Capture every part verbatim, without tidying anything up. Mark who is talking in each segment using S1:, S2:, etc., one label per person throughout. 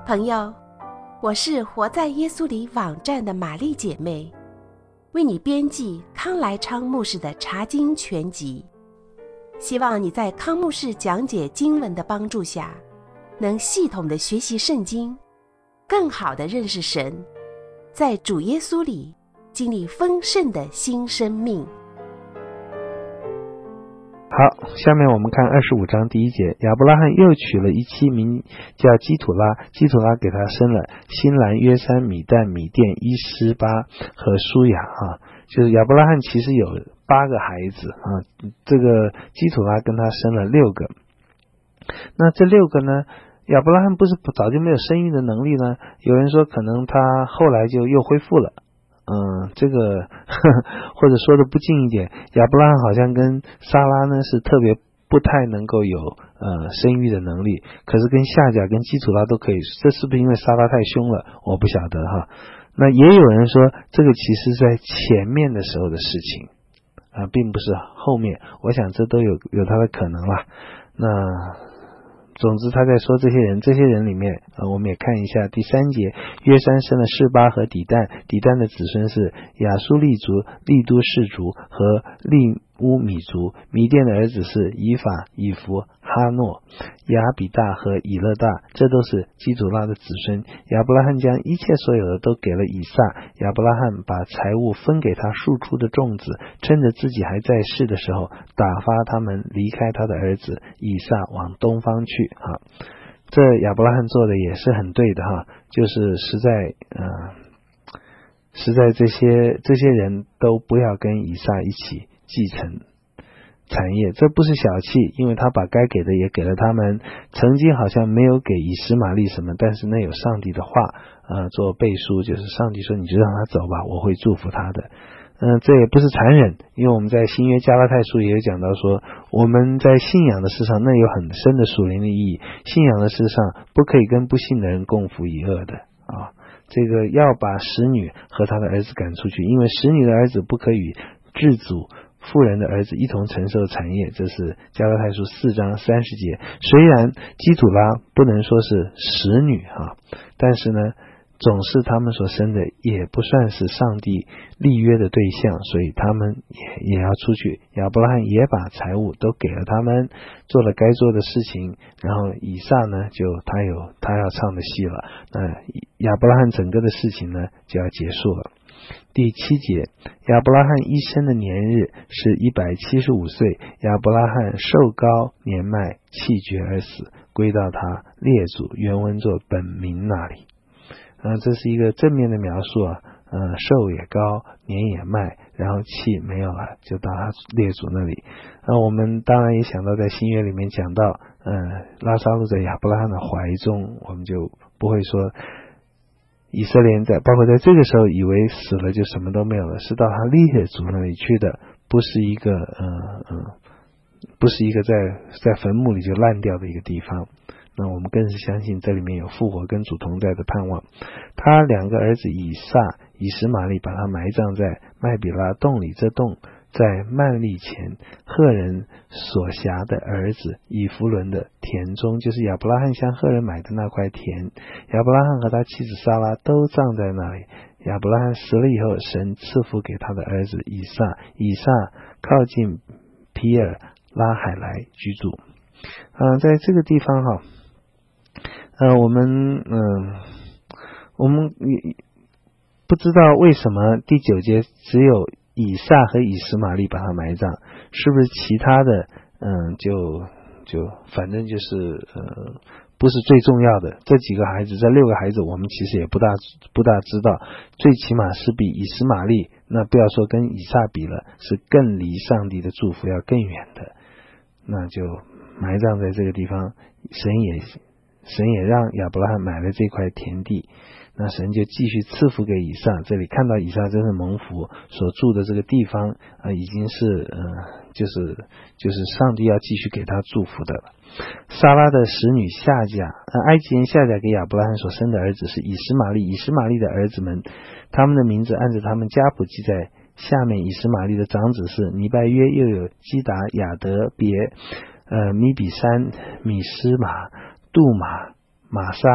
S1: 朋友，我是活在耶稣里网站的玛丽姐妹，为你编辑康来昌牧师的查经全集，希望你在康牧师讲解经文的帮助下，能系统的学习圣经，更好的认识神，在主耶稣里经历丰盛的新生命。
S2: 好，下面我们看二十五章第一节，亚伯拉罕又娶了一妻，名叫基土拉，基土拉给他生了新兰、约山、米旦、米甸、伊施巴和舒雅啊，就是亚伯拉罕其实有八个孩子啊，这个基土拉跟他生了六个。那这六个呢，亚伯拉罕不是早就没有生育的能力呢？有人说可能他后来就又恢复了。嗯，这个呵呵或者说的不近一点，亚伯拉罕好像跟撒拉呢是特别不太能够有呃生育的能力，可是跟夏甲跟基土拉都可以，这是不是因为撒拉太凶了？我不晓得哈。那也有人说这个其实在前面的时候的事情啊、呃，并不是后面，我想这都有有它的可能啦。那总之他在说这些人，这些人里面呃，我们也看一下第三节，约山生了示巴和底旦，底旦的子孙是亚苏利族、利都氏族和利乌米族，米甸的儿子是以法、以弗、哈诺、亚比大和以勒大，这都是基土拉的子孙。亚伯拉罕将一切所有的都给了以撒，亚伯拉罕把财物分给他庶出的众子，趁着自己还在世的时候，打发他们离开他的儿子以撒往东方去哈。这亚伯拉罕做的也是很对的哈，就是实在呃，实在这些这些人都不要跟以撒一起继承产业，这不是小气，因为他把该给的也给了他们。曾经好像没有给以实玛利什么，但是那有上帝的话呃做背书，就是上帝说你就让他走吧，我会祝福他的。嗯、呃，这也不是残忍，因为我们在新约加拉太书也有讲到说，我们在信仰的事上那有很深的属灵的意义，信仰的事上不可以跟不信的人共负一恶的啊。这个要把使女和他的儿子赶出去，因为使女的儿子不可与至祖妇人的儿子一同承受产业，这是加拉太书四章三十节。虽然基土拉不能说是使女哈，但是呢总是他们所生的也不算是上帝立约的对象，所以他们也也要出去。亚伯拉罕也把财物都给了他们，做了该做的事情，然后以撒呢就他有他要唱的戏了，那亚伯拉罕整个的事情呢就要结束了。第七节，亚伯拉罕一生的年日是一百七十五岁，亚伯拉罕寿高年迈，气绝而死，归到他列祖原文作本名那里。呃，这是一个正面的描述啊，呃，寿也高，年也迈，然后气没有了，就到他列祖那里。那、呃、我们当然也想到在新约里面讲到，呃，拉撒路在亚伯拉罕的怀中，我们就不会说以色列人在包括在这个时候以为死了就什么都没有了，是到他列祖那里去的，不是一个呃呃，不是一个在在坟墓里就烂掉的一个地方。那我们更是相信这里面有复活跟主同在的盼望。他两个儿子以撒、以实玛利把他埋葬在麦比拉洞里，这洞在曼利前赫人所辖的儿子以弗伦的田中，就是亚伯拉罕向赫人买的那块田。亚伯拉罕和他妻子撒拉都葬在那里。亚伯拉罕死了以后，神赐福给他的儿子以撒，以撒靠近皮尔拉海来居住。嗯、呃，在这个地方哈，呃，我们嗯、呃，我们不知道为什么第九节只有以撒和以实玛利把他埋葬，是不是其他的嗯就就反正就是呃不是最重要的这几个孩子，这六个孩子我们其实也不大不大知道，最起码是比以实玛利，那不要说跟以撒比了，是更离上帝的祝福要更远的，那就埋葬在这个地方。神也神也让亚伯拉罕买了这块田地，那神就继续赐福给以撒。这里看到以撒真是蒙福，所住的这个地方啊、呃，已经是呃，就是就是上帝要继续给他祝福的了。撒拉的使女夏甲，呃，埃及人夏甲给亚伯拉罕所生的儿子是以实玛利，以实玛利的儿子们，他们的名字按照他们家谱记在下面。以实玛利的长子是尼拜约，又有基达、亚德别、呃米比山、米斯马、杜马、玛莎、哈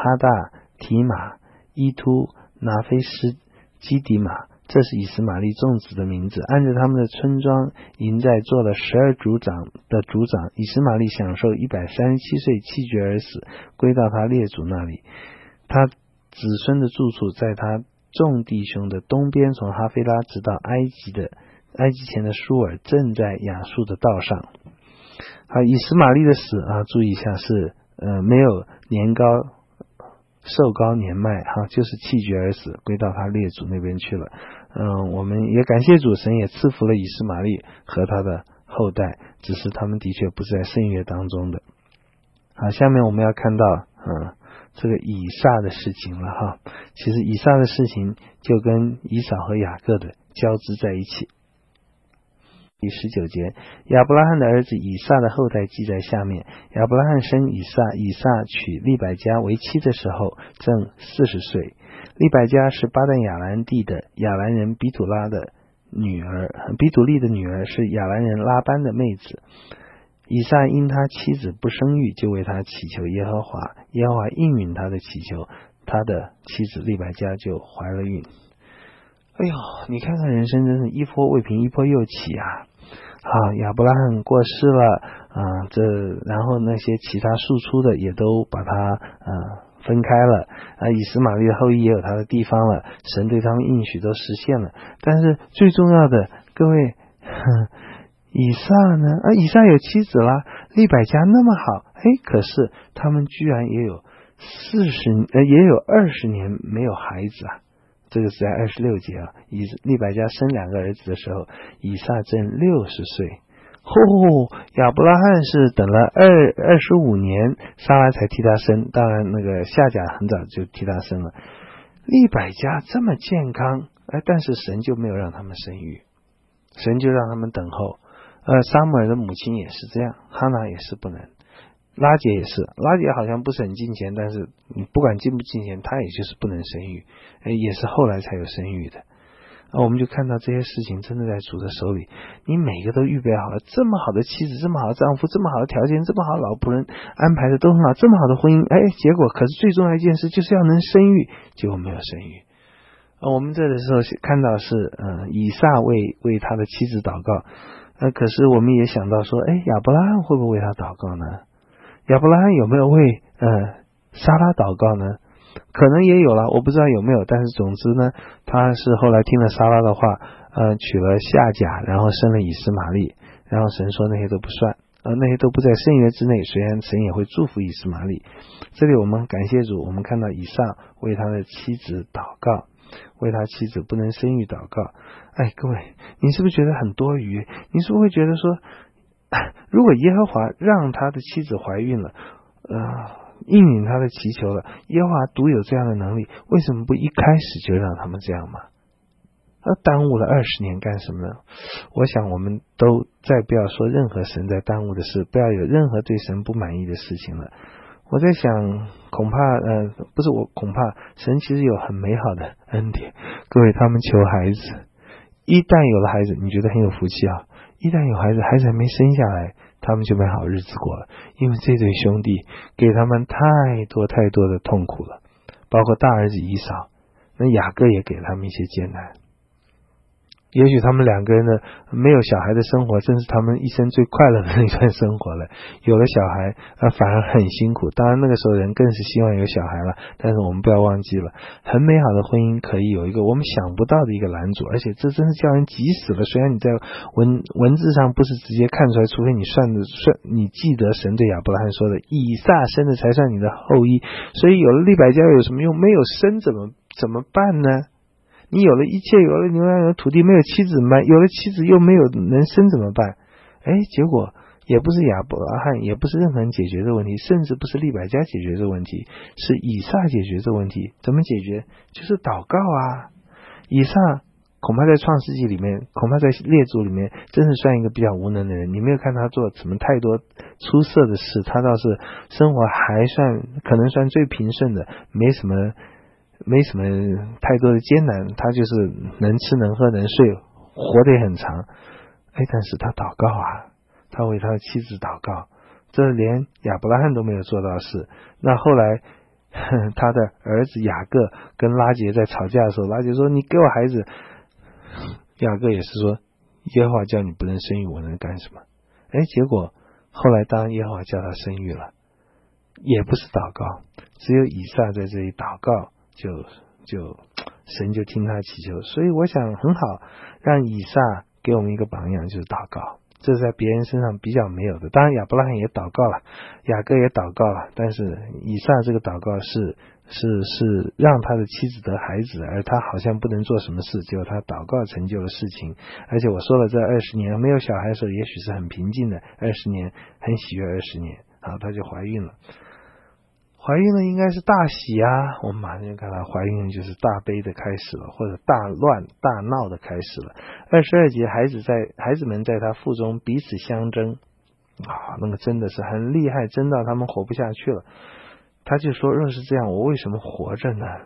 S2: 哈大、提马、伊突、拿菲斯、基底马，这是以实玛利众子的名字。按着他们的村庄，营寨做了十二族长的族长。以实玛利享受一百三十七岁，气绝而死，归到他列祖那里。他子孙的住处在他众弟兄的东边，从哈菲拉直到埃及的埃及前的舒尔，正在亚述的道上。好，以实玛利的死啊，注意一下是呃没有年高寿高年迈哈，就是气绝而死，归到他列祖那边去了。嗯，我们也感谢主，神也赐福了以实玛利和他的后代，只是他们的确不是在圣约当中的。好，下面我们要看到嗯这个以撒的事情了哈。其实以撒的事情就跟以扫和雅各的交织在一起。第十九节，亚伯拉罕的儿子以撒的后代记在下面。亚伯拉罕生以撒，以撒娶利百加为妻的时候正四十岁。利百加是巴旦亚兰地的亚兰人比土拉的女儿，比土利的女儿是亚兰人拉班的妹子。以撒因他妻子不生育，就为他祈求耶和华，耶和华应允他的祈求，他的妻子利百加就怀了孕。哎呦，你看看人生真是一波未平一波又起啊！好，亚伯拉罕过世了啊，这然后那些其他庶出的也都把他呃分开了啊，以实玛利的后裔也有他的地方了，神对他们应许都实现了。但是最重要的，各位，以撒呢？啊，以撒有妻子啦，利百加那么好，哎，可是他们居然也有四十呃也有二十年没有孩子啊。这个是在二十六节啊，以利百加生两个儿子的时候，以撒正六十岁。哦，亚伯拉罕是等了二二十五年，撒拉才替他生。当然，那个夏甲很早就替他生了。利百加这么健康，哎，但是神就没有让他们生育，神就让他们等候。呃，撒母耳的母亲也是这样，哈拿也是不能。拉结也是，拉结好像不是很敬虔，但是你不管敬不敬虔，他也就是不能生育，也是后来才有生育的。啊，我们就看到这些事情真的在主的手里，你每个都预备好了，这么好的妻子，这么好的丈夫，这么好的条件，这么好的老仆人安排的都很好，这么好的婚姻，哎，结果可是最重要一件事就是要能生育，结果没有生育。啊，我们这的时候看到是呃以撒为为他的妻子祷告，呃，可是我们也想到说，哎，亚伯拉罕会不会为他祷告呢？亚伯拉罕有没有为呃撒拉祷告呢？可能也有了，我不知道有没有，但是总之呢，他是后来听了撒拉的话，呃，娶了夏甲，然后生了以实玛利，然后神说那些都不算，呃，那些都不在圣约之内，虽然神也会祝福以实玛利。这里我们感谢主，我们看到以撒为他的妻子祷告，为他妻子不能生育祷告。哎，各位，你是不是觉得很多余？你是不是会觉得说，如果耶和华让他的妻子怀孕了，呃，应允他的祈求了，耶和华独有这样的能力，为什么不一开始就让他们这样嘛？他耽误了二十年干什么呢？我想我们都再不要说任何神在耽误的事，不要有任何对神不满意的事情了。我在想，恐怕呃，不是我恐怕神其实有很美好的恩典。各位，他们求孩子，一旦有了孩子，你觉得很有福气啊。一旦有孩子，孩子还没生下来，他们就没好日子过了，因为这对兄弟给他们太多太多的痛苦了，包括大儿子以扫，那雅各也给他们一些艰难。也许他们两个人的没有小孩的生活正是他们一生最快乐的那段生活了，有了小孩啊，反而很辛苦。当然那个时候人更是希望有小孩了，但是我们不要忘记了，很美好的婚姻可以有一个我们想不到的一个拦阻，而且这真是叫人急死了。虽然你在文文字上不是直接看出来，除非你算的算你记得神对亚伯拉罕说的，以撒生的才算你的后裔，所以有了利百加有什么用？没有生怎么怎么办呢？你有了一切，有了牛羊，有了土地，没有妻子吗？有了妻子又没有能生怎么办？哎，结果也不是亚伯拉罕，也不是任何人解决这个问题，甚至不是利百加解决这个问题，是以撒解决这个问题。怎么解决？就是祷告啊。以撒恐怕在创世纪里面，恐怕在列祖里面，真是算一个比较无能的人。你没有看他做什么太多出色的事，他倒是生活还算可能算最平顺的，没什么。没什么太多的艰难，他就是能吃能喝能睡，活得也很长。哎，但是他祷告啊，他为他的妻子祷告，这连亚伯拉罕都没有做到的事。那后来他的儿子雅各跟拉结在吵架的时候，拉结说你给我孩子，雅各也是说耶和华叫你不能生育，我能干什么？哎，结果后来当耶和华叫他生育了，也不是祷告，只有以撒在这里祷告，就就神就听他祈求。所以我想很好，让以撒给我们一个榜样，就是祷告，这是在别人身上比较没有的。当然亚伯拉罕也祷告了，雅各也祷告了，但是以撒这个祷告是是是让他的妻子得孩子，而他好像不能做什么事，结果他祷告成就了事情。而且我说了，这二十年没有小孩的时候，也许是很平静的，二十年很喜悦，二十年好，她就怀孕了。怀孕了应该是大喜啊，我们马上就看到怀孕就是大悲的开始了，或者大乱大闹的开始了。二十二节，孩子在孩子们在他腹中彼此相争啊，那个真的是很厉害，争到他们活不下去了。他就说，若是这样，我为什么活着呢？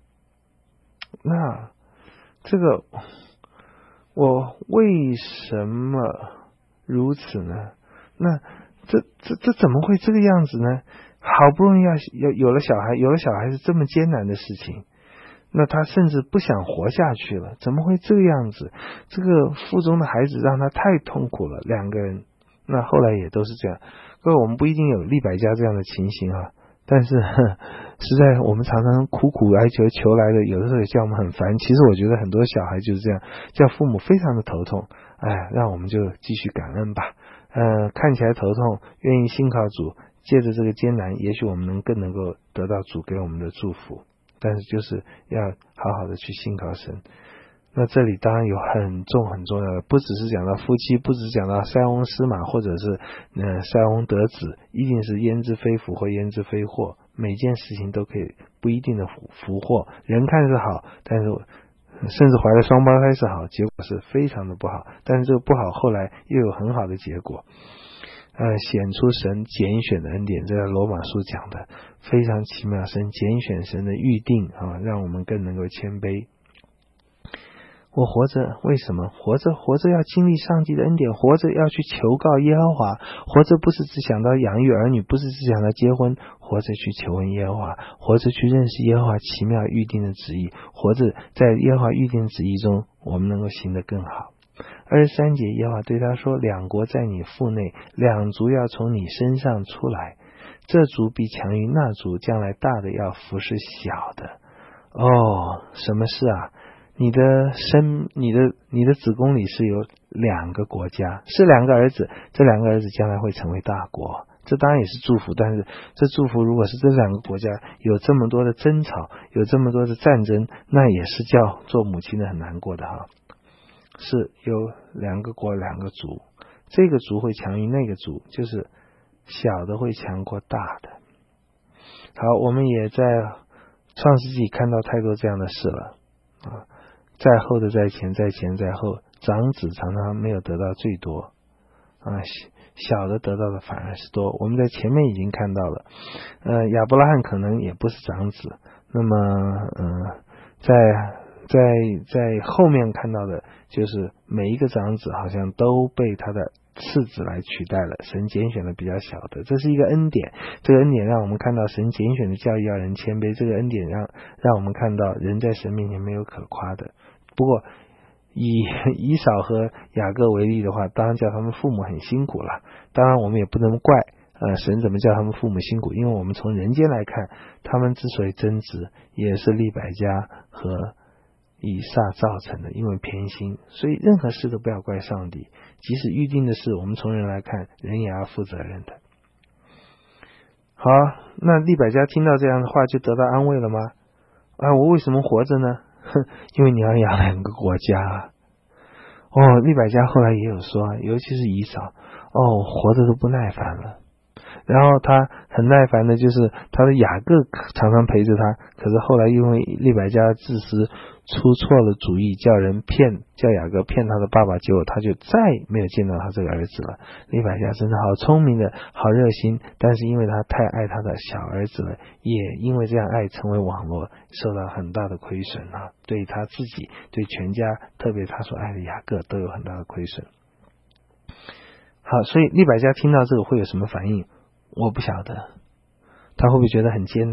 S2: 那这个我为什么如此呢？那这这这怎么会这个样子呢？好不容易要要有了小孩，有了小孩是这么艰难的事情，那他甚至不想活下去了，怎么会这个样子？这个腹中的孩子让他太痛苦了，两个人那后来也都是这样。各位，我们不一定有利百加这样的情形啊，但是实在我们常常苦苦哀求求来的，有的时候也叫我们很烦。其实我觉得很多小孩就是这样，叫父母非常的头痛。哎，让我们就继续感恩吧。呃，看起来头痛，愿意信靠主，借着这个艰难，也许我们能更能够得到主给我们的祝福。但是就是要好好的去信靠神。那这里当然有很重很重要的，不只是讲到夫妻，不只是讲到塞翁失马，或者是呃塞翁得子，一定是焉知非福或焉知非祸。每件事情都可以不一定的福祸，人看是好，但是甚至怀了双胞胎是好，结果是非常的不好。但是这个不好后来又有很好的结果。呃，显出神拣选的恩典，这在罗马书讲的非常奇妙，神拣选，神的预定啊，让我们更能够谦卑。我活着为什么？活着活着要经历上帝的恩典，活着要去求告耶和华，活着不是只想到养育儿女，不是只想到结婚，活着去求问耶和华，活着去认识耶和华奇妙预定的旨意，活着在耶和华预定的旨意中，我们能够行得更好。二十三节，耶和华对他说，两国在你腹内，两族要从你身上出来，这族必强于那族，将来大的要服侍小的。哦，什么事啊？你的生你的你的子宫里是有两个国家，是两个儿子，这两个儿子将来会成为大国，这当然也是祝福。但是这祝福如果是这两个国家有这么多的争吵，有这么多的战争，那也是叫做母亲的很难过的哈。是有两个国两个族，这个族会强于那个族，就是小的会强过大的。好，我们也在创世纪看到太多这样的事了啊，在后的在前，在前在后，长子常常没有得到最多啊，小的得到的反而是多。我们在前面已经看到了，呃，亚伯拉罕可能也不是长子，那么呃，在在在后面看到的就是每一个长子好像都被他的次子来取代了，神拣选了比较小的，这是一个恩典。这个恩典让我们看到神拣选的教育要人谦卑，这个恩典让让我们看到人在神面前没有可夸的。不过以以扫和雅各为例的话，当然叫他们父母很辛苦了，当然我们也不能怪呃，神怎么叫他们父母辛苦，因为我们从人间来看，他们之所以争执也是利百加和以撒造成的，因为偏心。所以任何事都不要怪上帝，即使预定的事，我们从人来看，人也要负责任的。好，那利百加听到这样的话就得到安慰了吗？啊，我为什么活着呢？哼，因为你要养两个国家。哦，利百加后来也有说，尤其是以扫，哦，活着都不耐烦了。然后他很耐烦的就是他的雅各常常陪着他，可是后来因为利百加自私出错了主意，叫人骗叫雅各骗他的爸爸，结果他就再没有见到他这个儿子了。利百加真的好聪明的好热心，但是因为他太爱他的小儿子了，也因为这样爱成为网络，受到很大的亏损啊，对他自己对全家，特别他所爱的雅各都有很大的亏损。好，所以利百加听到这个会有什么反应？我不晓得，他会不会觉得很艰难？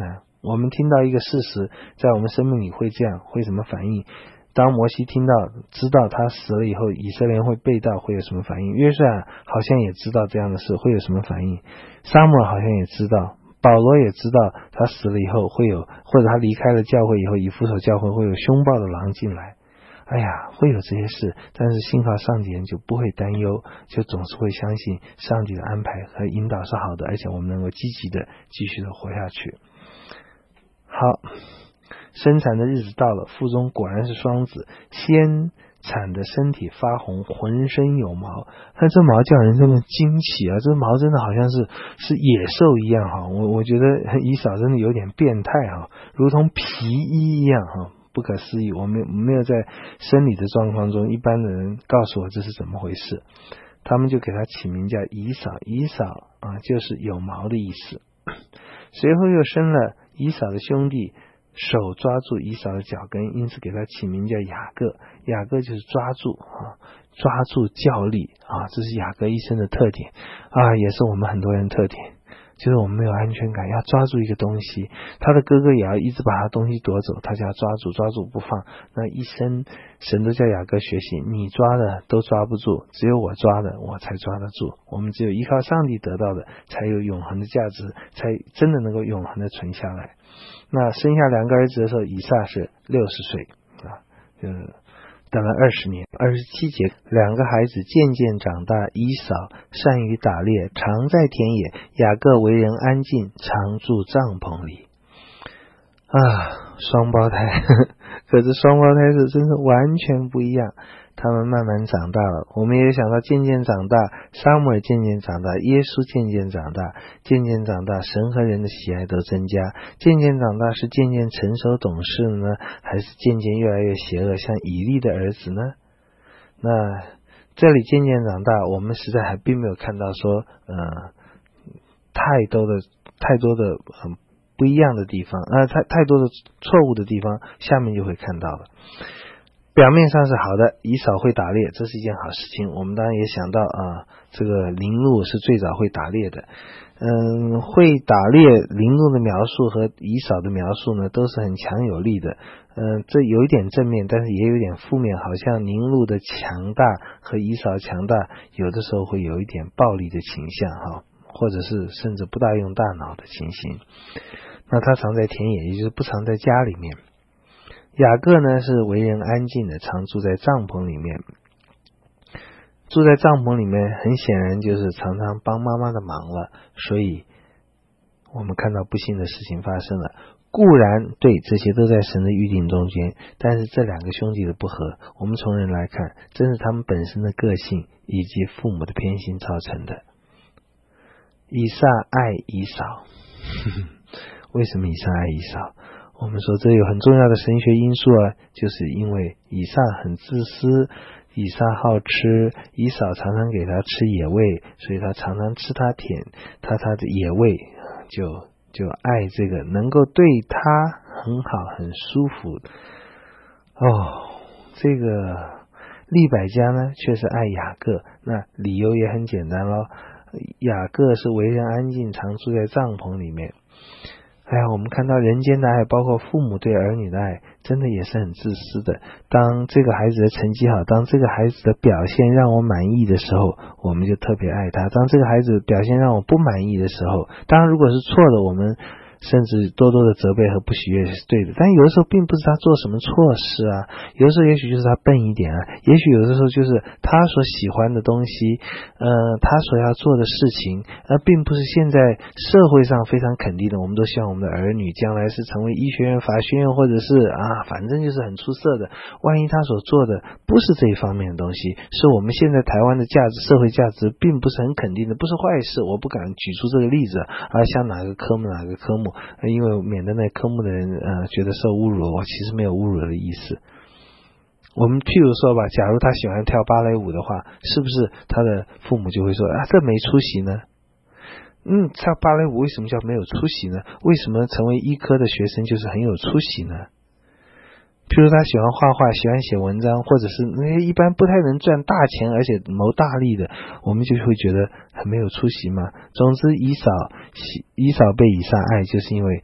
S2: 我们听到一个事实，在我们生命里会这样，会什么反应？当摩西听到知道他死了以后以色列人会被盗，会有什么反应？约书亚好像也知道这样的事，会有什么反应？撒母耳好像也知道，保罗也知道他死了以后会有，或者他离开了教会以后以弗所教会会有凶暴的狼进来。哎呀，会有这些事，但是信靠上帝人就不会担忧，就总是会相信上帝的安排和引导是好的，而且我们能够积极的继续的活下去。好，生产的日子到了，腹中果然是双子，先产的身体发红，浑身有毛。但这毛叫人这么惊奇啊，这毛真的好像是是野兽一样哈，我我觉得以扫真的有点变态哈，如同皮衣一样哈，不可思议。我没有没有在生理的状况中，一般的人告诉我这是怎么回事，他们就给他起名叫以扫，以扫啊就是有毛的意思。随后又生了以扫的兄弟，手抓住以扫的脚跟，因此给他起名叫雅各。雅各就是抓住啊，抓住较力啊，这是雅各一生的特点啊，也是我们很多人特点，就是我们没有安全感，要抓住一个东西，他的哥哥也要一直把他东西夺走，他就要抓住抓住不放。那一生神都叫雅各学习，你抓的都抓不住，只有我抓的我才抓得住。我们只有依靠上帝得到的才有永恒的价值，才真的能够永恒的存下来。那生下两个儿子的时候，以撒是六十岁啊，就是等了二十年。二十七节，两个孩子渐渐长大，以扫善于打猎，常在田野；雅各为人安静，常住帐篷里。啊，双胞胎，呵呵，可是双胞胎是真是完全不一样。他们慢慢长大了，我们也想到渐渐长大，撒母耳渐渐长大，耶稣渐渐长大，渐渐长大，神和人的喜爱都增加。渐渐长大是渐渐成熟懂事呢，还是渐渐越来越邪恶，像以利的儿子呢？那这里渐渐长大，我们实在还并没有看到说呃太多的太多的很不一样的地方，呃太太多的错误的地方，下面就会看到了。表面上是好的，以扫会打猎，这是一件好事情。我们当然也想到啊，这个林鹿是最早会打猎的。嗯，会打猎林鹿的描述和以扫的描述呢，都是很强有力的。嗯，这有一点正面，但是也有点负面，好像林鹿的强大和以扫强大，有的时候会有一点暴力的倾向哈，或者是甚至不大用大脑的情形。那他常在田野，也就是不常在家里面。雅各呢是为人安静的，常住在帐篷里面。住在帐篷里面，很显然就是常常帮妈妈的忙了，所以我们看到不幸的事情发生了。固然对，这些都在神的预定中间，但是这两个兄弟的不和，我们从人来看，真是他们本身的个性以及父母的偏心造成的。以撒爱以扫，为什么以撒爱以扫？我们说这有很重要的神学因素啊，就是因为以撒很自私，以撒好吃，以扫常常给他吃野味，所以他常常吃他舔他他的野味，就就爱这个能够对他很好很舒服。哦，这个利百加呢却是爱雅各，那理由也很简单咯，雅各是为人安静，常住在帐篷里面。哎呀，我们看到人间的爱，包括父母对儿女的爱，真的也是很自私的。当这个孩子的成绩好，当这个孩子的表现让我满意的时候，我们就特别爱他。当这个孩子表现让我不满意的时候，当然如果是错的，我们甚至多多的责备和不喜悦是对的，但有的时候并不是他做什么错事啊，有的时候也许就是他笨一点啊，也许有的时候就是他所喜欢的东西，呃，他所要做的事情，呃，并不是现在社会上非常肯定的。我们都希望我们的儿女将来是成为医学院、法学院，或者是啊，反正就是很出色的。万一他所做的不是这一方面的东西，是我们现在台湾的价值、社会价值并不是很肯定的，不是坏事，我不敢举出这个例子啊，像哪个科目哪个科目。因为免得那科目的人呃觉得受侮辱，我其实没有侮辱的意思。我们譬如说吧，假如他喜欢跳芭蕾舞的话，是不是他的父母就会说啊，这没出息呢？嗯，跳芭蕾舞为什么叫没有出息呢？为什么成为医科的学生就是很有出息呢？譬如他喜欢画画，喜欢写文章，或者是那些一般不太能赚大钱而且谋大利的，我们就会觉得很没有出息嘛。总之以扫以扫被以撒爱，就是因为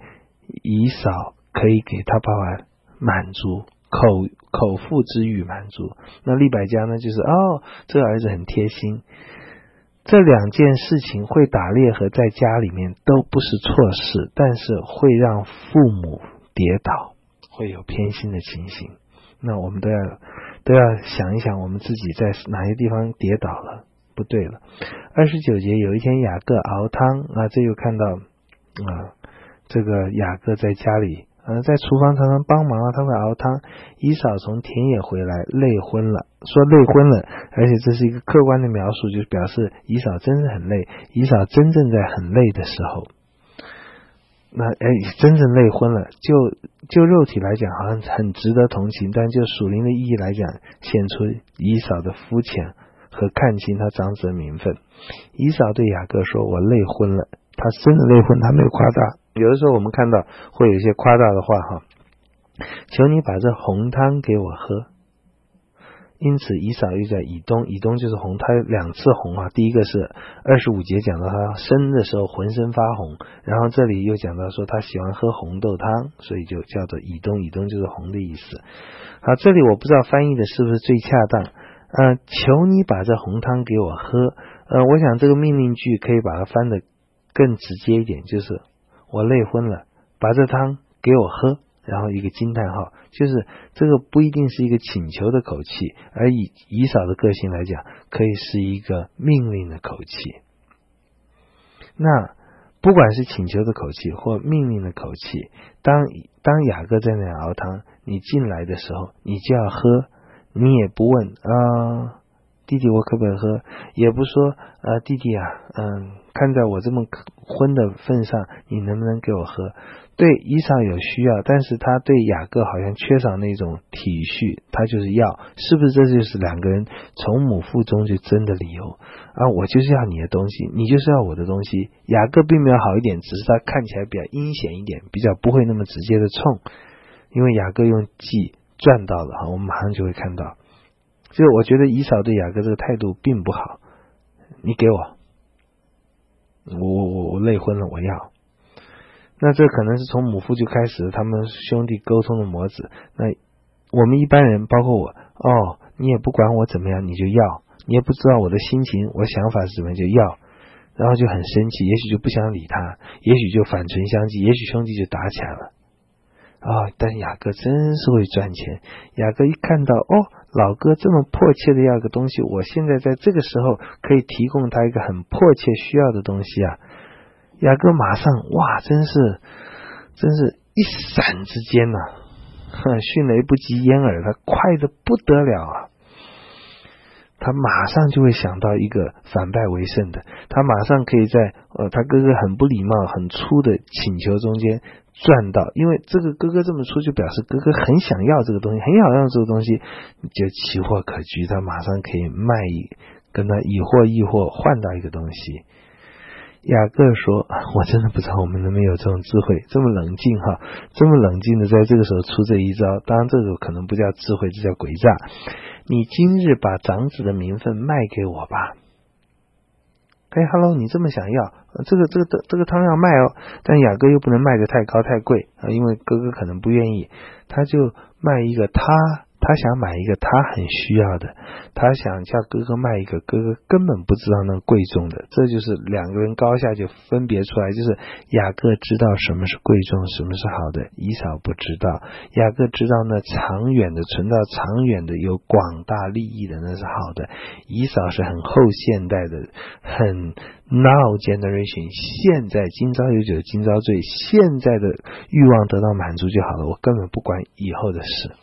S2: 以扫可以给他爸爸满足，口口腹之欲满足。那利百加呢，就是哦，这个儿子很贴心。这两件事情会打猎和在家里面都不是错事，但是会让父母跌倒，会有偏心的情形。那我们都要都要想一想，我们自己在哪些地方跌倒了，不对了。二十九节，有一天雅各熬汤啊，这又看到啊，这个雅各在家里呃，在厨房常常帮忙啊，他会熬汤。以扫从田野回来，累昏了，说累昏了，而且这是一个客观的描述，就是表示以扫真是很累。以扫真正在很累的时候，那哎，真正累昏了，就就肉体来讲好像很值得同情，但就属灵的意义来讲，显出以扫的肤浅和看清他长子的名分。以扫对雅各说：“我累昏了。”他真的累昏，他没有夸大。有的时候我们看到会有一些夸大的话哈，求你把这红汤给我喝。因此以扫又在以东，以东就是红，他两次红啊。第一个是二十五节讲到他生的时候浑身发红，然后这里又讲到说他喜欢喝红豆汤，所以就叫做以东，以东就是红的意思。好，这里我不知道翻译的是不是最恰当。呃，求你把这红汤给我喝。呃，我想这个命令句可以把它翻得更直接一点，就是我累昏了，把这汤给我喝，然后一个惊叹号，就是这个不一定是一个请求的口气，而以以扫的个性来讲，可以是一个命令的口气。那不管是请求的口气或命令的口气，当当雅各在那熬汤，你进来的时候，你就要喝，你也不问啊、呃，弟弟我可不可以喝，也不说呃弟弟啊，嗯，看在我这么昏的份上，你能不能给我喝？对以扫有需要，但是他对雅各好像缺少那种体恤，他就是要，是不是这就是两个人从母腹中就争的理由啊？我就是要你的东西，你就是要我的东西。雅各并没有好一点，只是他看起来比较阴险一点，比较不会那么直接的冲，因为雅各用计赚到了，我们马上就会看到。所以我觉得以扫对雅各这个态度并不好，你给我，我我我累昏了，我要。那这可能是从母父就开始他们兄弟沟通的模子。那我们一般人包括我，哦，你也不管我怎么样，你就要，你也不知道我的心情，我想法是怎么样就要，然后就很生气，也许就不想理他，也许就反唇相讥，也许兄弟就打起来了啊、哦！但雅各真是会赚钱。雅各一看到哦，老哥这么迫切的要个东西，我现在在这个时候可以提供他一个很迫切需要的东西啊！雅各马上哇，真是真是一闪之间呐、啊，迅雷不及掩耳，他快得不得了啊！他马上就会想到一个反败为胜的，他马上可以在呃他哥哥很不礼貌很粗的请求中间赚到，因为这个哥哥这么粗，就表示哥哥很想要这个东西，很想要这个东西，就奇货可居，他马上可以卖一跟他以货易货换到一个东西。雅各说，我真的不知道我们能不能有这种智慧，这么冷静哈，这么冷静的在这个时候出这一招，当然这个可能不叫智慧，这叫诡诈。你今日把长子的名分卖给我吧。哎 ，Hello， 你这么想要，这个这个这个汤要卖哦，但雅各又不能卖得太高太贵啊，因为哥哥可能不愿意，他就卖一个他他想买一个他很需要的，他想叫哥哥卖一个哥哥根本不知道那个贵重的，这就是两个人高下就分别出来，就是雅各知道什么是贵重，什么是好的，以扫不知道。雅各知道那长远的，存到长远的，有广大利益的，那是好的。以扫是很后现代的，很 now generation， 现在今朝有酒今朝醉，现在的欲望得到满足就好了，我根本不管以后的事。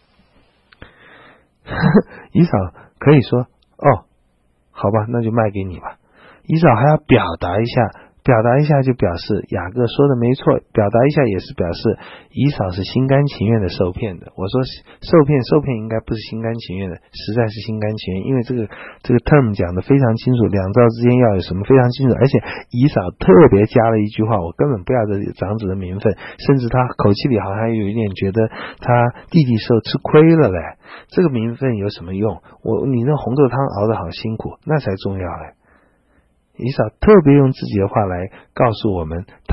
S2: 以扫可以说哦，好吧，那就卖给你吧。以扫还要表达一下，表达一下就表示雅各说的没错，表达一下也是表示以扫是心甘情愿的受骗的。我说受骗受骗应该不是心甘情愿的，实在是心甘情愿，因为这个这个 term 讲的非常清楚，两造之间要有什么非常清楚，而且以扫特别加了一句话，我根本不要这长子的名分，甚至他口气里好像有一点觉得他弟弟受吃亏了嘞，这个名分有什么用？我你那红豆汤熬得好辛苦，那才重要嘞。以扫特别用自己的话来告诉我们他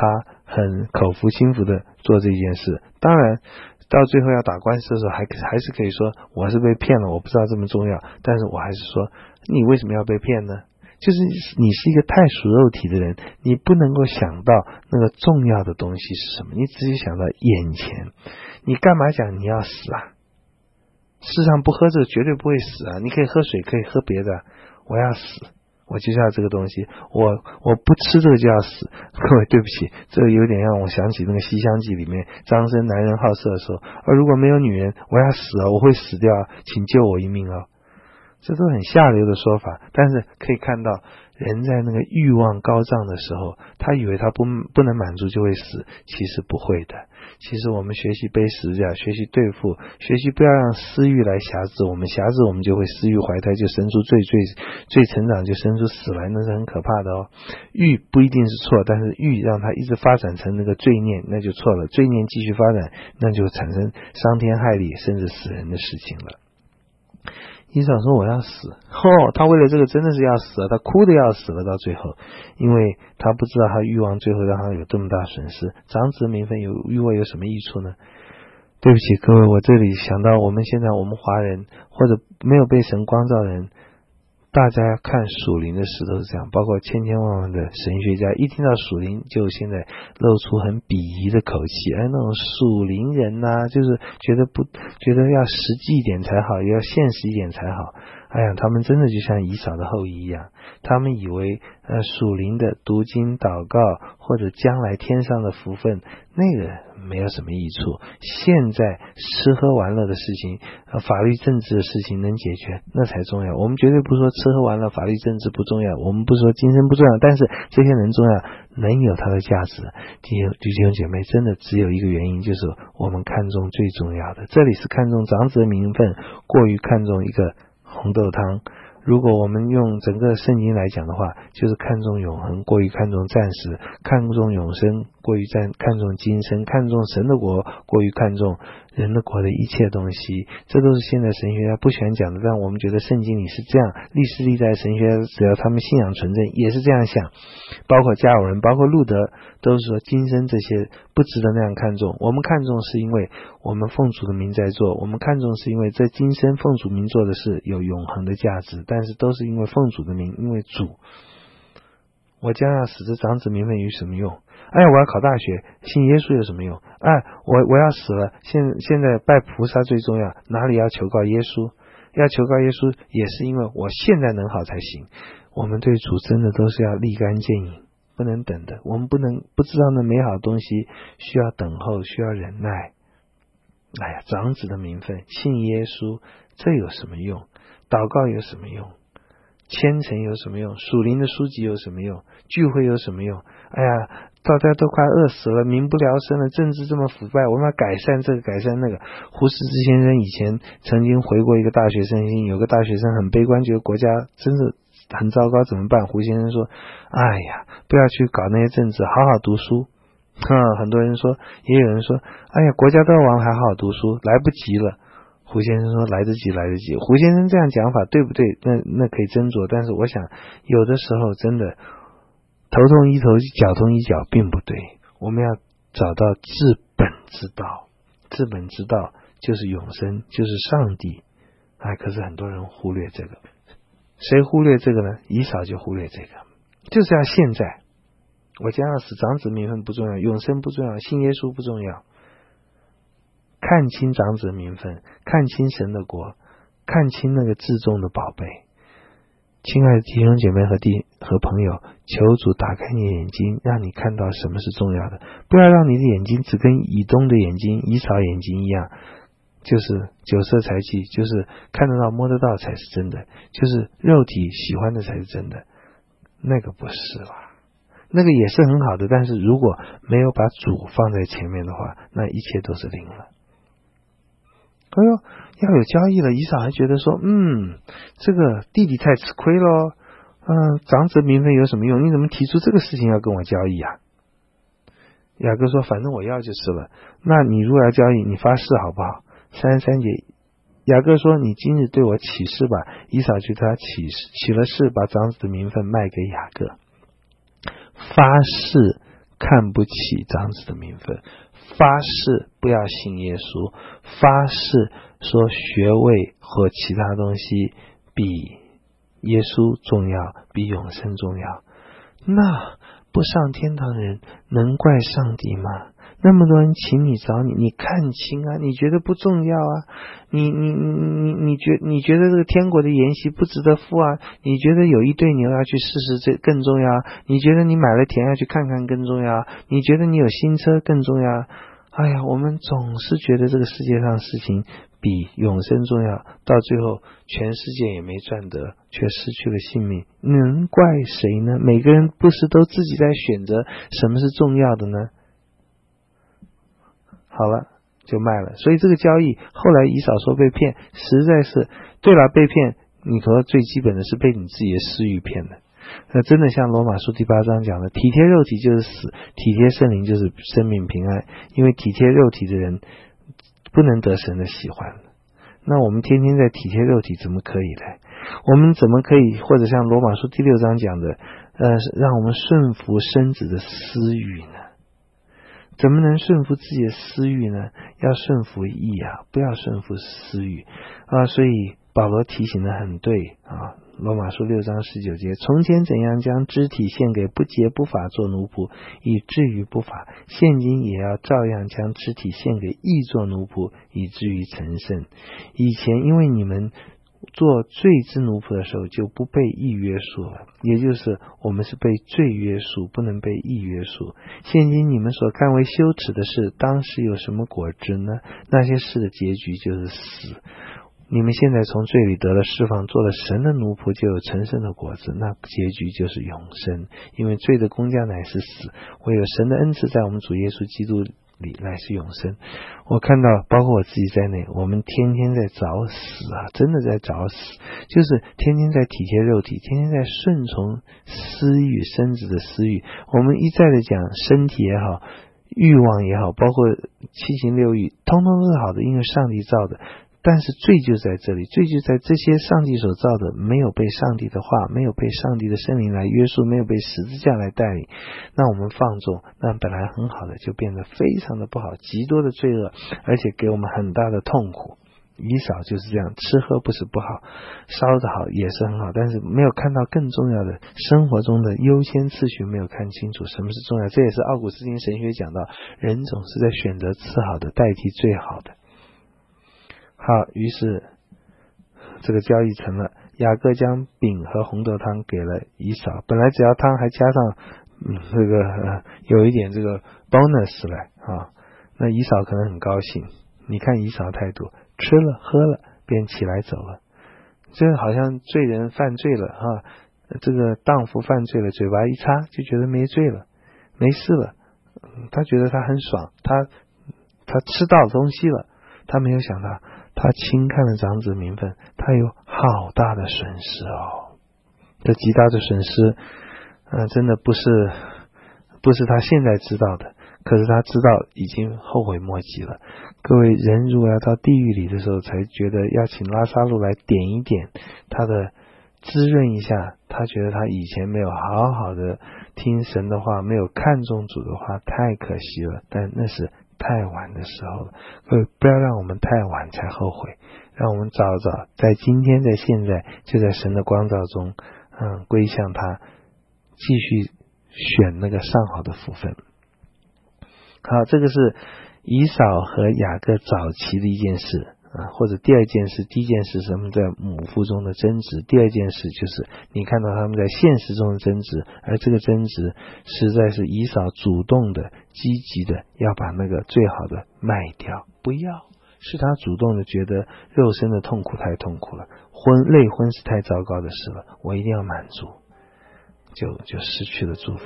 S2: 很口服心服的做这件事。当然到最后要打官司的时候，还还是可以说我是被骗了，我不知道这么重要，但是我还是说你为什么要被骗呢？就是你是一个太属肉体的人，你不能够想到那个重要的东西是什么，你只是想到眼前。你干嘛讲你要死啊？世上不喝这个绝对不会死啊，你可以喝水，可以喝别的，我要死，我就是要这个东西，我我不吃这个就要死。各位对不起，这个有点让我想起那个西厢记里面张生男人好色的时候，而如果没有女人我要死啊，我会死掉啊，请救我一命啊。这都很下流的说法，但是可以看到人在那个欲望高涨的时候，他以为他不不能满足就会死，其实不会的。其实我们学习背十字架，学习对付，学习不要让私欲来辖制我们，辖制我们就会私欲怀胎，就生出罪，罪罪成长就生出死来，那是很可怕的哦。欲不一定是错，但是欲让它一直发展成那个罪念，那就错了。罪念继续发展，那就产生伤天害理甚至死人的事情了。以扫说我要死，哦，他为了这个真的是要死了，他哭得要死了，到最后，因为他不知道他欲望最后让他有这么大损失。长子的名分有欲望有什么益处呢？对不起各位，我这里想到我们现在我们华人或者没有被神光照的人，大家看属灵的事都是这样，包括千千万万的神学家，一听到属灵就现在露出很鄙夷的口气，哎，那种属灵人啊，就是觉得不觉得要实际一点才好，要现实一点才好。哎呀，他们真的就像以扫的后裔一样，他们以为呃属灵的读经祷告或者将来天上的福分那个没有什么益处，现在吃喝玩乐的事情、呃、法律政治的事情能解决那才重要。我们绝对不说吃喝玩乐法律政治不重要，我们不说今生不重要，但是这些人重要，能有它的价值。弟兄弟兄姐妹，真的只有一个原因，就是我们看重最重要的。这里是看重长子的名分，过于看重一个红豆汤。如果我们用整个圣经来讲的话，就是看重永恒过于看重暂时，看重永生过于看重今生，看重神的国过于看重人的国的一切东西。这都是现在神学家不喜欢讲的，但我们觉得圣经里是这样，历史历代神学家只要他们信仰纯正也是这样想，包括加尔文包括路德都是说今生这些不值得那样看重。我们看重是因为我们奉主的名在做，我们看重是因为这今生奉主名做的事有永恒的价值，但是都是因为奉主的名，因为主。我将要死，这长子名分有什么用？哎，我要考大学，信耶稣有什么用？哎，我我要死了，现现在拜菩萨最重要，哪里要求告耶稣？要求告耶稣也是因为我现在能好才行。我们对主真的都是要立竿见影，不能等的。我们不能不知道那美好的东西，需要等候，需要忍耐。哎呀，长子的名分，信耶稣，这有什么用？祷告有什么用？虔诚有什么用？属灵的书籍有什么用？聚会有什么用？哎呀，大家都快饿死了，民不聊生了，政治这么腐败，我们要改善这个改善那个。胡适之先生以前曾经回过一个大学生信，有个大学生很悲观，觉得国家真是很糟糕，怎么办？胡先生说，哎呀，不要去搞那些政治，好好读书。嗯，很多人说，也有人说，哎呀，国家都要亡，还好好读书，来不及了。胡先生说来得及来得及。胡先生这样讲法对不对？那那可以斟酌，但是我想有的时候真的头痛医头脚痛医脚并不对，我们要找到治本之道。治本之道就是永生，就是上帝。哎，可是很多人忽略这个。谁忽略这个呢？以扫就忽略这个，就是要现在。我将要死，长子名分不重要，永生不重要，信耶稣不重要。看清长子的名分，看清神的国，看清那个至重的宝贝。亲爱的弟兄姐妹和弟和朋友，求主打开你的眼睛，让你看到什么是重要的，不要让你的眼睛只跟以东的眼睛、以扫眼睛一样，就是酒色财气，就是看得到摸得到才是真的，就是肉体喜欢的才是真的，那个不是啦。那个也是很好的，但是如果没有把主放在前面的话，那一切都是零了。哎呦，要有交易了，以扫还觉得说，嗯，这个弟弟太吃亏咯，嗯，长子名分有什么用？你怎么提出这个事情要跟我交易啊？雅各说，反正我要就是了。那你如果要交易，你发誓好不好？三十三节，雅各说，你今日对我起誓吧。以扫就对他起起了誓，把长子的名分卖给雅各。发誓看不起长子的名分，发誓不要信耶稣，发誓说学位或其他东西比耶稣重要，比永生重要。那不上天堂的人能怪上帝吗？那么多人请你找你，你看清啊，你觉得不重要啊，你你你你觉你觉得这个天国的筵席不值得付啊，你觉得有一对牛要去试试这更重要，你觉得你买了田要去看看更重要，你觉得你有新车更重要。哎呀，我们总是觉得这个世界上事情比永生重要，到最后全世界也没赚得，却失去了性命，能怪谁呢？每个人不是都自己在选择什么是重要的呢？好了，就卖了。所以这个交易后来以扫说被骗，实在是对了，被骗你说最基本的是被你自己的私欲骗的。那真的像罗马书第八章讲的，体贴肉体就是死，体贴圣灵就是生命平安。因为体贴肉体的人不能得神的喜欢，那我们天天在体贴肉体怎么可以呢？我们怎么可以或者像罗马书第六章讲的呃，让我们顺服身子的私欲呢？怎么能顺服自己的私欲呢？要顺服义啊，不要顺服私欲啊。所以保罗提醒得很对啊，罗马书六章十九节，从前怎样将肢体献给不洁不法做奴仆，以至于不法，现今也要照样将肢体献给义做奴仆，以至于成圣。以前因为你们做罪之奴仆的时候就不被义约束了，也就是我们是被罪约束，不能被义约束。现今你们所看为羞耻的事，当时有什么果子呢？那些事的结局就是死。你们现在从罪里得了释放，做了神的奴仆，就有成圣的果子，那结局就是永生。因为罪的工价乃是死，唯有神的恩赐在我们主耶稣基督里乃是永生。我看到包括我自己在内，我们天天在找死啊，真的在找死，就是天天在体贴肉体，天天在顺从私欲，身子的私欲。我们一再的讲身体也好，欲望也好，包括七情六欲，通通都是好的，因为上帝造的。但是罪就在这里，罪就在这些上帝所造的没有被上帝的话，没有被上帝的圣灵来约束，没有被十字架来带领，那我们放纵，那本来很好的就变得非常的不好，极多的罪恶，而且给我们很大的痛苦。以扫就是这样，吃喝不是不好，烧得好也是很好，但是没有看到更重要的生活中的优先次序，没有看清楚什么是重要。这也是奥古斯丁神学讲到，人总是在选择次好的代替最好的。好，于是这个交易成了，雅各将饼和红豆汤给了以扫，本来只要汤还加上嗯这个、呃、有一点这个 bonus 来啊，那以扫可能很高兴。你看以扫态度，吃了喝了便起来走了，这好像罪人犯罪了啊，这个荡妇犯罪了，嘴巴一擦就觉得没罪了，没事了，他觉得他很爽，他他吃到东西了，他没有想到他轻看了长子名分，他有好大的损失哦，这极大的损失呃，真的不是不是他现在知道的，可是他知道已经后悔莫及了。各位，人如果要到地狱里的时候，才觉得要请拉撒路来点一点他的滋润一下，他觉得他以前没有好好的听神的话，没有看重主的话，太可惜了，但那是太晚的时候了。各位，不要让我们太晚才后悔，让我们早早在今天在现在就在神的光照中嗯，归向他，继续选那个上好的福分。好，这个是以扫和雅各早期的一件事啊，或者第二件事。第一件事是他们在母腹中的争执，第二件事就是你看到他们在现实中的争执，而这个争执实在是以扫主动的积极的要把那个最好的卖掉，不要是他主动的觉得肉身的痛苦太痛苦了，婚类婚是太糟糕的事了，我一定要满足，就就失去了祝福。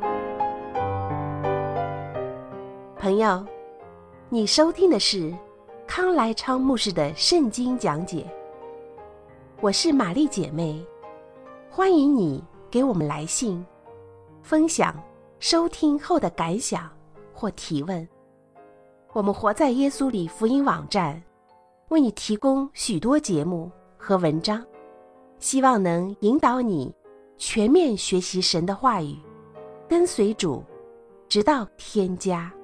S1: 朋友，你收听的是康来昌牧师的圣经讲解，我是玛丽姐妹，欢迎你给我们来信分享收听后的感想或提问。我们活在耶稣里福音网站为你提供许多节目和文章，希望能引导你全面学习神的话语，跟随主直到天家。